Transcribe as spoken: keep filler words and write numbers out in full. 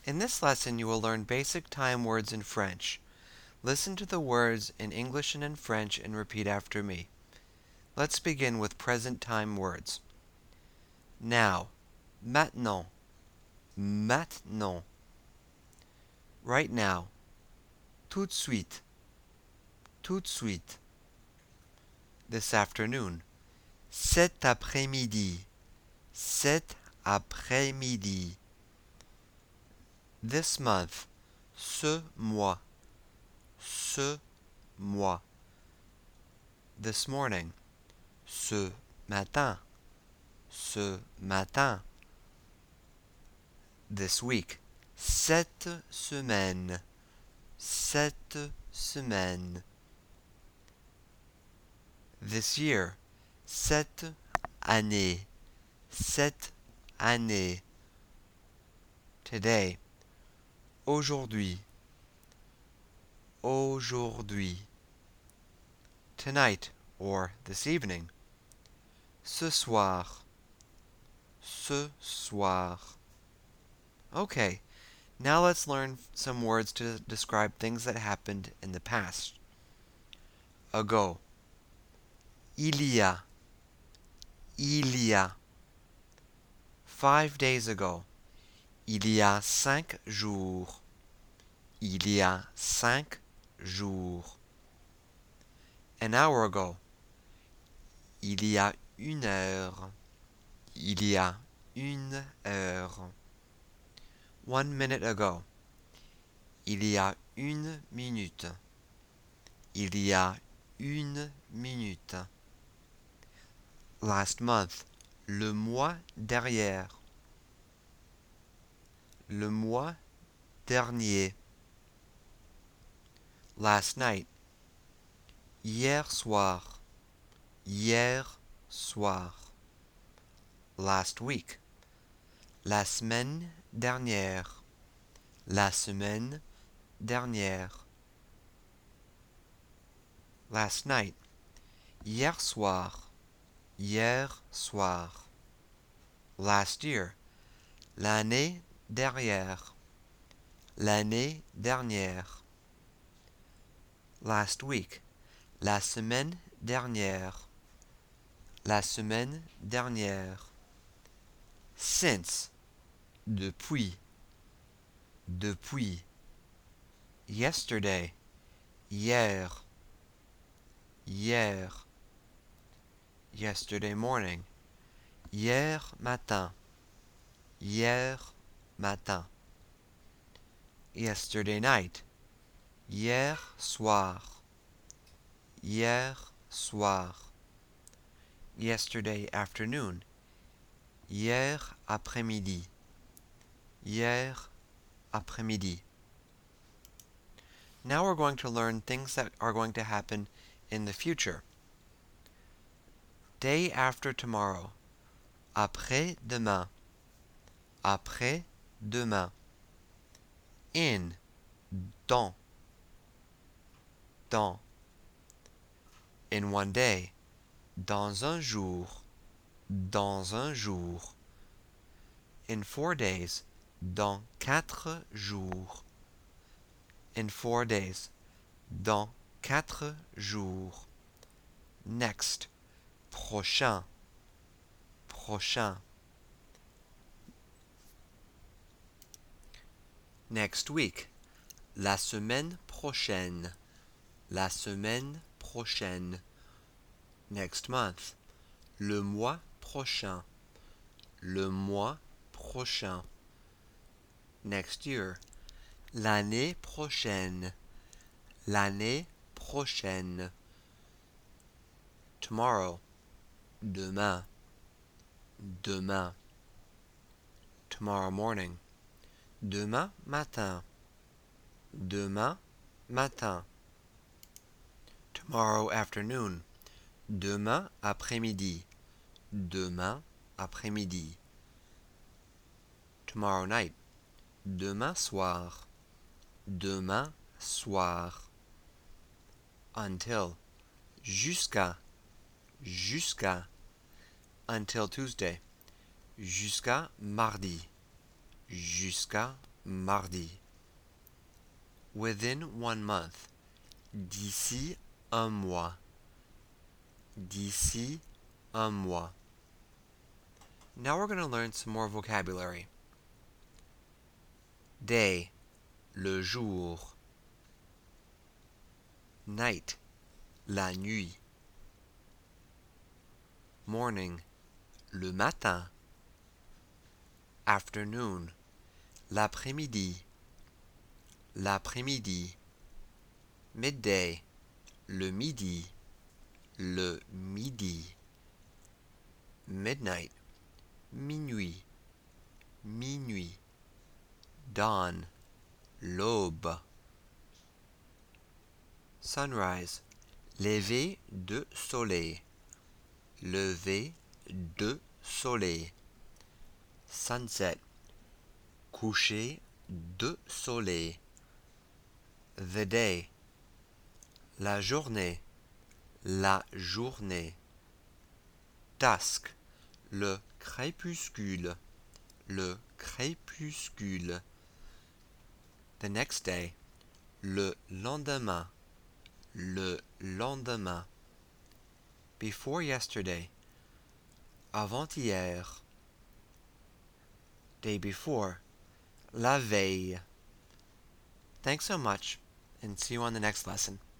In this lesson, you will learn basic time words in French. Listen to the words in English and in French and repeat after me. Let's begin with present time words. Now, maintenant, maintenant. Right now, tout de suite, tout de suite. This afternoon, cet après-midi, cet après-midi. This month, ce mois, ce mois. This morning, ce matin, ce matin. This week, cette semaine, cette semaine. This year, cette année, cette année. Today, aujourd'hui, aujourd'hui. Tonight, or this evening. Ce soir, ce soir. Okay, now let's learn some words to describe things that happened in the past. Ago. Il y a, il y a. Five days ago. Il y a cinq jours. Il y a cinq jours. An hour ago. Il y a une heure. Il y a une heure. One minute ago. Il y a une minute. Il y a une minute. Last month. Le mois derrière. Le mois dernier. Last night. Hier soir. Hier soir. Last week. La semaine dernière. La semaine dernière. Last night. Hier soir. Hier soir. Last year. L'année dernière. L'année dernière. Last week. La semaine dernière. La semaine dernière. Since. Depuis. Depuis. Yesterday. Hier. Hier. Yesterday morning. Hier matin. Hier matin. Yesterday night. Hier soir. Hier soir. Yesterday afternoon. Hier après-midi. Hier après-midi. Now we're going to learn things that are going to happen in the future. Day after tomorrow. Après-demain. Après-demain. In. Dans. Dans. In one day. Dans un jour. Dans un jour. In four days. Dans quatre jours. In four days. Dans quatre jours. Next. Prochain. Prochain. Next week. La semaine prochaine. La semaine prochaine. Next month. Le mois prochain. Le mois prochain. Next year. L'année prochaine. L'année prochaine. Tomorrow. Demain. Demain. Tomorrow morning. Demain matin. Demain matin. Tomorrow afternoon. Demain après-midi. Demain après-midi. Tomorrow night. Demain soir. Demain soir. Until. Jusqu'à. Jusqu'à. Until Tuesday. Jusqu'à mardi. Jusqu'à mardi. Within one month. D'ici un mois. D'ici un mois. Now we're going to learn some more vocabulary. Day, le jour. Night, la nuit. Morning, le matin. Afternoon, l'après-midi. L'après-midi. Midday, le midi. Le midi. Midnight, minuit. Minuit. Dawn, l'aube. Sunrise, lever de soleil. Lever de soleil. Sunset, coucher de soleil. The day, la journée. La journée. Dusk, le crépuscule. Le crépuscule. The next day, le lendemain. Le lendemain. Before yesterday. Avant-hier. Day before. La veille. Thanks so much, and see you on the next lesson.